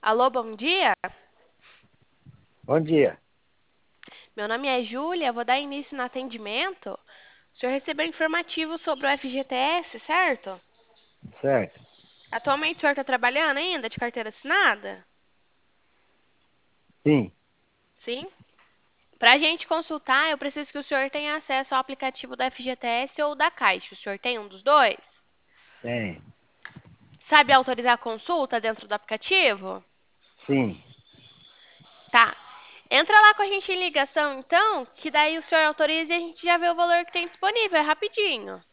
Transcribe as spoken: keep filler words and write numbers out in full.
Alô, bom dia. Bom dia. Meu nome é Júlia, vou dar início no atendimento. O senhor recebeu informativo sobre o F G T S, certo? Certo. Atualmente o senhor está trabalhando ainda de carteira assinada? Sim, Sim. Para a gente consultar, eu preciso que o senhor tenha acesso ao aplicativo da F G T S ou da Caixa. O senhor tem um dos dois? tem. Sabe autorizar a consulta dentro do aplicativo? Sim. Tá. Entra lá com a gente em ligação, então, que daí o senhor autoriza e a gente já vê o valor que tem disponível. É rapidinho.